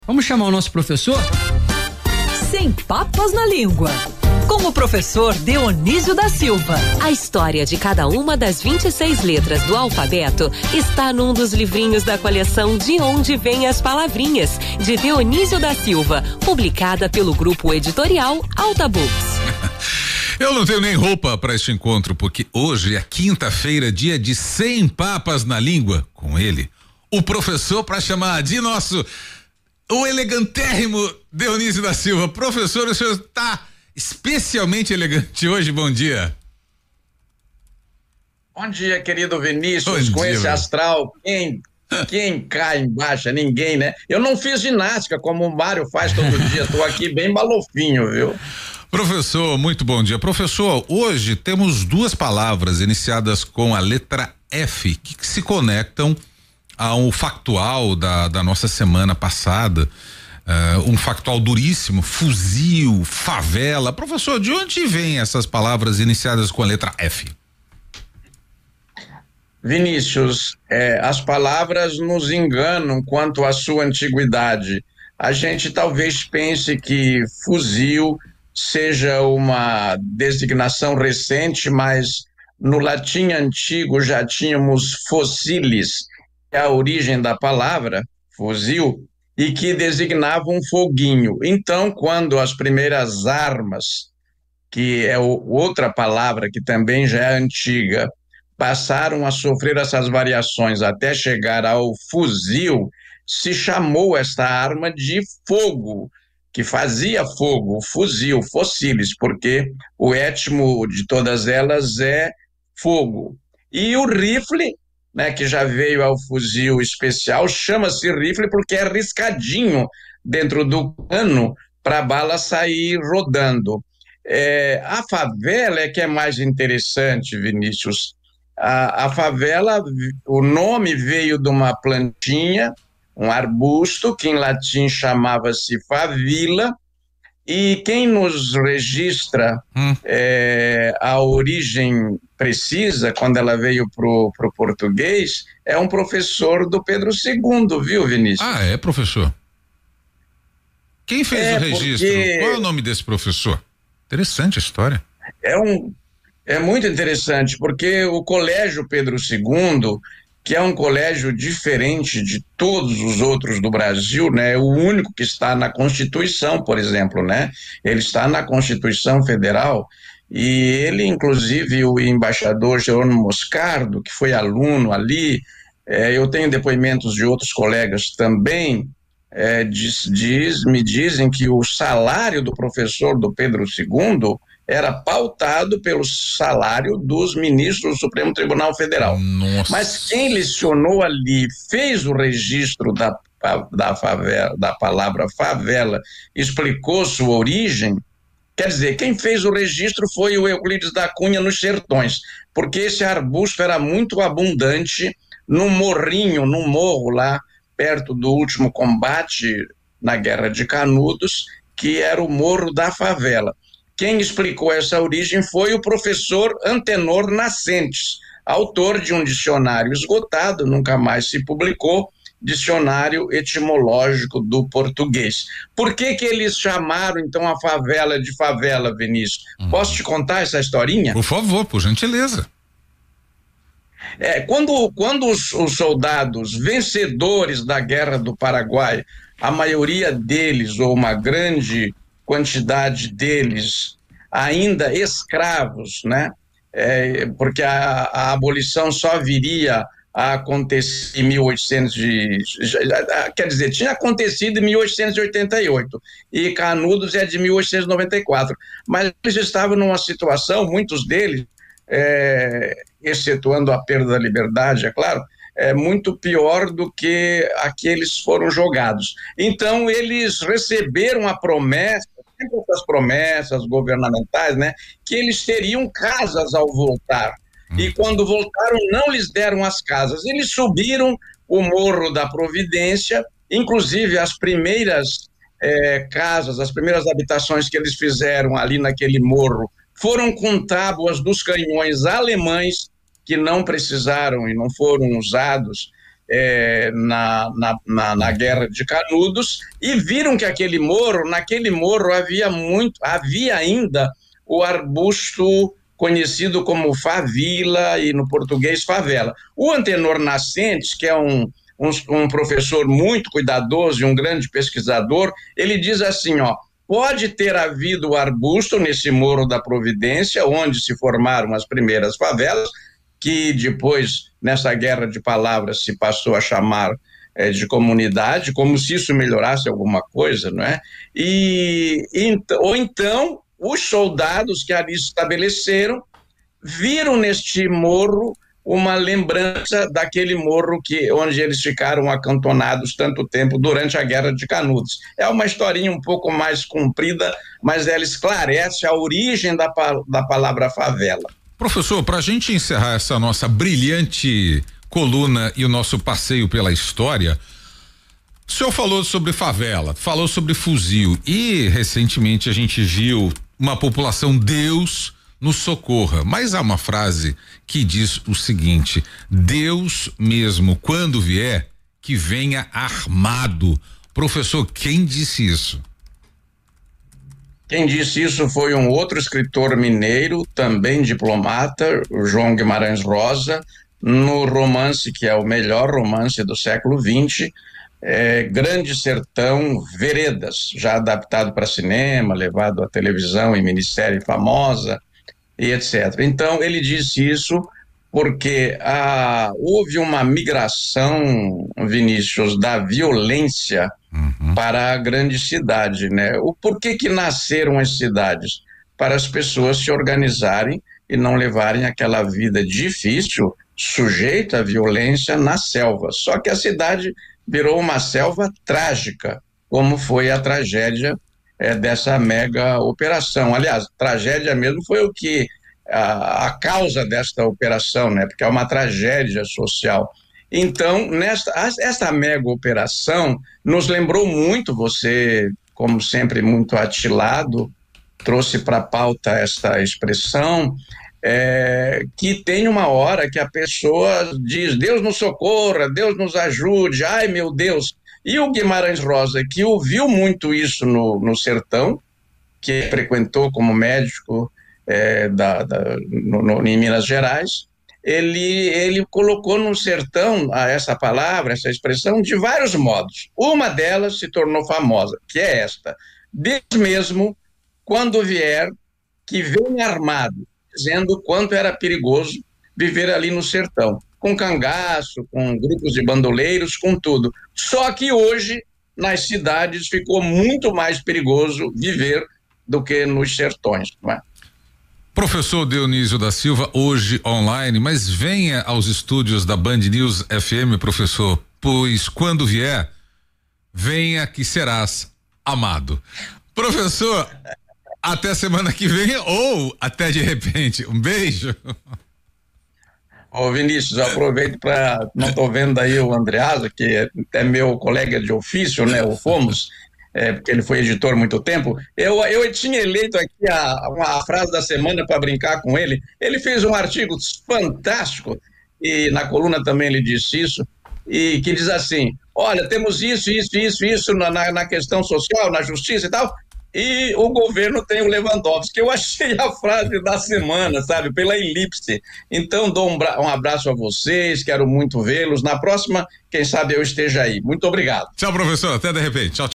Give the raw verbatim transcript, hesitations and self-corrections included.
Vamos chamar o nosso professor? Sem papas na língua. Com o professor Dionísio da Silva. A história de cada uma das vinte e seis letras do alfabeto está num dos livrinhos da coleção De Onde Vêm as Palavrinhas, de Dionísio da Silva, publicada pelo grupo editorial Alta Books. Eu não tenho nem roupa para este encontro, porque hoje é quinta-feira, dia de Sem Papas na Língua, com ele, o professor para chamar de nosso, o elegantérrimo Dionísio da Silva. Professor, o senhor está especialmente elegante hoje, bom dia. Bom dia, querido Vinícius, bom com dia, esse meu. astral, quem, quem cai embaixo? Ninguém, né? Eu não fiz ginástica como o Mário faz todo dia, tô aqui bem balofinho, viu? Professor, muito bom dia. Professor, hoje temos duas palavras iniciadas com a letra F, que, que se conectam ao factual da, da nossa semana passada. Uh, um factual duríssimo, fuzil, favela. Professor, de onde vêm essas palavras iniciadas com a letra F? Vinícius, é, as palavras nos enganam quanto à sua antiguidade. A gente talvez pense que fuzil seja uma designação recente, mas no latim antigo já tínhamos fossilis, que é a origem da palavra, fuzil, e que designava um foguinho. Então, quando as primeiras armas, que é o, outra palavra que também já é antiga, passaram a sofrer essas variações até chegar ao fuzil, se chamou esta arma de fogo, que fazia fogo, o fuzil, fossilis, porque o étimo de todas elas é fogo. E o rifle, né, que já veio ao fuzil especial, chama-se rifle porque é riscadinho dentro do cano para a bala sair rodando. É, a favela é que é mais interessante, Vinícius. A, a favela, o nome veio de uma plantinha, um arbusto, que em latim chamava-se favila, e quem nos registra hum. é, a origem precisa, quando ela veio pro, pro português, é um professor do Pedro segundo, viu, Vinícius? Ah, é, professor? Quem fez é o registro? Porque... Qual é o nome desse professor? Interessante a história. É um, é muito interessante, porque o Colégio Pedro segundo, que é um colégio diferente de todos os outros do Brasil, né? É o único que está na Constituição, por exemplo, né? Ele está na Constituição Federal e ele, inclusive, o embaixador Jerônimo Moscardo, que foi aluno ali, é, eu tenho depoimentos de outros colegas também, é, diz, diz, me dizem que o salário do professor do Pedro segundo era pautado pelo salário dos ministros do Supremo Tribunal Federal. Nossa. Mas quem lecionou ali, fez o registro da, da, favela, da palavra favela, explicou sua origem, quer dizer, quem fez o registro foi o Euclides da Cunha nos Sertões, porque esse arbusto era muito abundante num morrinho, num morro lá, perto do último combate na Guerra de Canudos, que era o Morro da Favela. Quem explicou essa origem foi o professor Antenor Nascentes, autor de um dicionário esgotado, nunca mais se publicou, Dicionário Etimológico do Português. Por que que eles chamaram, então, a favela de favela, Vinícius? Hum. Posso te contar essa historinha? Por favor, por gentileza. É, quando quando os, os soldados vencedores da Guerra do Paraguai, a maioria deles, ou uma grande quantidade deles ainda escravos, né? É, porque a, a abolição só viria a acontecer em mil e oitocentos e, quer dizer, tinha acontecido em mil oitocentos e oitenta e oito e Canudos é de mil oitocentos e noventa e quatro, mas eles estavam numa situação, muitos deles, é, excetuando a perda da liberdade, é claro, é muito pior do que aqueles foram jogados. Então eles receberam a promessa, sempre essas promessas governamentais, né, que eles teriam casas ao voltar. Hum. E quando voltaram, não lhes deram as casas. Eles subiram o Morro da Providência, inclusive as primeiras é, casas, as primeiras habitações que eles fizeram ali naquele morro foram com tábuas dos canhões alemães que não precisaram e não foram usados é, na, na, na, na Guerra de Canudos, e viram que aquele morro, naquele morro havia muito, havia ainda o arbusto conhecido como favila e no português favela. O Antenor Nascentes, que é um, um, um professor muito cuidadoso e um grande pesquisador, ele diz assim, ó, pode ter havido o arbusto nesse Morro da Providência, onde se formaram as primeiras favelas, que depois, nessa guerra de palavras, se passou a chamar é, de comunidade, como se isso melhorasse alguma coisa, não é? E, e, ou então, os soldados que ali se estabeleceram viram neste morro uma lembrança daquele morro que, onde eles ficaram acantonados tanto tempo durante a Guerra de Canudos. É uma historinha um pouco mais comprida, mas ela esclarece a origem da, da palavra favela. Professor, para a gente encerrar essa nossa brilhante coluna e o nosso passeio pela história, o senhor falou sobre favela, falou sobre fuzil e recentemente a gente viu uma população Deus nos socorra, mas há uma frase que diz o seguinte: Deus mesmo quando vier que venha armado. Professor, quem disse isso? Quem disse isso foi um outro escritor mineiro, também diplomata, o João Guimarães Rosa, no romance que é o melhor romance do século vinte, É, Grande Sertão Veredas, já adaptado para cinema, levado à televisão em minissérie famosa e etcétera. Então, ele disse isso porque ah, houve uma migração, Vinícius, da violência uhum. para a grande cidade, né? O porquê que nasceram as cidades? Para as pessoas se organizarem e não levarem aquela vida difícil, sujeita à violência na selva. Só que a cidade virou uma selva trágica, como foi a tragédia é, dessa mega operação. Aliás, tragédia mesmo foi o que a, a causa desta operação, né? Porque é uma tragédia social. Então, nesta esta mega operação nos lembrou muito, você, como sempre, muito atilado, trouxe para a pauta esta expressão. É, que tem uma hora que a pessoa diz, Deus nos socorra, Deus nos ajude, ai meu Deus. E o Guimarães Rosa, que ouviu muito isso no, no sertão, que frequentou como médico é, da, da, no, no, em Minas Gerais, ele, ele colocou no sertão a essa palavra, essa expressão, de vários modos. Uma delas se tornou famosa, que é esta: Deus mesmo, quando vier, que venha armado, dizendo o quanto era perigoso viver ali no sertão, com cangaço, com grupos de bandoleiros, com tudo. Só que hoje, nas cidades, ficou muito mais perigoso viver do que nos sertões, não é? Professor Dionísio da Silva, hoje online, mas venha aos estúdios da Band News F M, professor, pois quando vier, venha que serás amado. Professor, até semana que vem ou até de repente. Um beijo. Ô Vinícius, eu aproveito para, não estou vendo aí o Andreasa, que é meu colega de ofício, né, o Fomos, é, porque ele foi editor há muito tempo. Eu, eu tinha eleito aqui a, uma, a frase da semana para brincar com ele. Ele fez um artigo fantástico, e na coluna também ele disse isso, e que diz assim: olha, temos isso, isso, isso, isso na, na, na questão social, na justiça e tal, e o governo tem o Lewandowski. Eu achei a frase da semana, sabe, pela elipse. Então dou um, um abraço a vocês, quero muito vê-los. Na próxima, quem sabe eu esteja aí. Muito obrigado. Tchau, professor, até de repente. Tchau.